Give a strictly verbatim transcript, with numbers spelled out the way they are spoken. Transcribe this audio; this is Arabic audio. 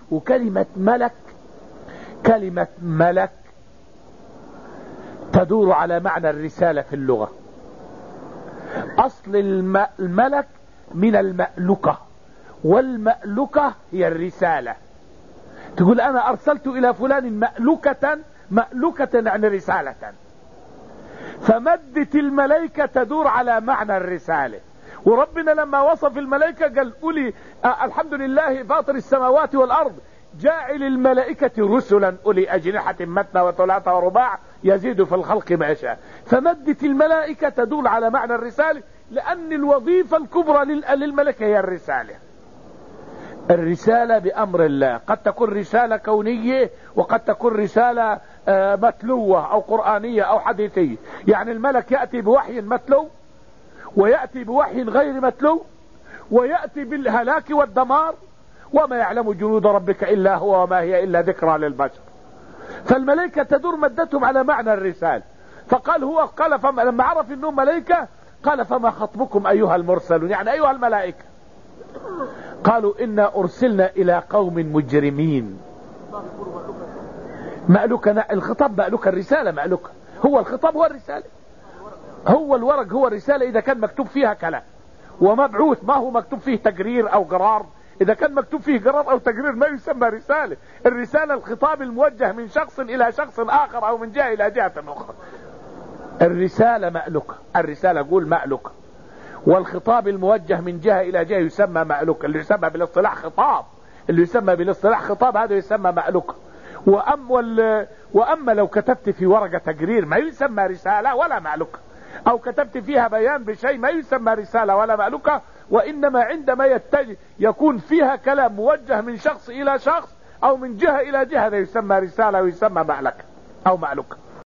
وكلمة ملك، كلمة ملك تدور على معنى الرسالة في اللغة. أصل الملك من المألكة، والمألكة هي الرسالة. تقول أنا أرسلت إلى فلان مألكة، مألكة يعني رسالة. فمدة الملائكة تدور على معنى الرسالة. وربنا لما وصف الملائكة قال أولي آه الحمد لله فاطر السماوات والأرض جاعل الملائكة رسلا أولي أجنحة مثنى وثلاث ورباع يزيد في الخلق ما يشاء. فمدة الملائكة تدل على معنى الرسالة، لأن الوظيفة الكبرى للملائكة هي الرسالة. الرسالة بأمر الله، قد تكون رسالة كونية وقد تكون رسالة متلوة أو قرآنية أو حديثية. يعني الملك يأتي بوحي متلو، ويأتي بوحي غير متلو، ويأتي بالهلاك والدمار، وما يعلم جنود ربك إلا هو وما هي إلا ذكرى للبشر. فالملائكة تدور مدتهم على معنى الرسالة. فقال هو قال فما لما عرف انهم ملائكة قال فما خطبكم أيها المرسلون، يعني أيها الملائكة. قالوا إنا أرسلنا إلى قوم مجرمين. مألوكة الخطاب، مألوكة الرسالة، مألوكة هو الخطاب هو الرسالة، هو الورق هو الرسالة إذا كان مكتوب فيها كلام. ومبعوث ما هو مكتوب فيه تقرير أو قرار. إذا كان مكتوب فيه قرار أو تقرير ما يسمى رسالة. الرسالة الخطاب الموجه من شخص إلى شخص آخر أو من جهة إلى جهة أخرى. الرسالة مألوكة، الرسالة قول مألوكة. والخطاب الموجه من جهة إلى جهة يسمى مألوكة. اللي يسمى بالاصطلاح خطاب، اللي يسمى بالاصطلاح خطاب هذا يسمى مألوكة. وأما, وأما لو كتبت في ورقة تقرير ما يسمى رسالة ولا مألوكة، أو كتبت فيها بيان بشيء ما يسمى رسالة ولا مألوكة. وإنما عندما يتجه يكون فيها كلام موجه من شخص إلى شخص أو من جهة إلى جهة هذا يسمى رسالة ويسمى مألكة أو مألوكة.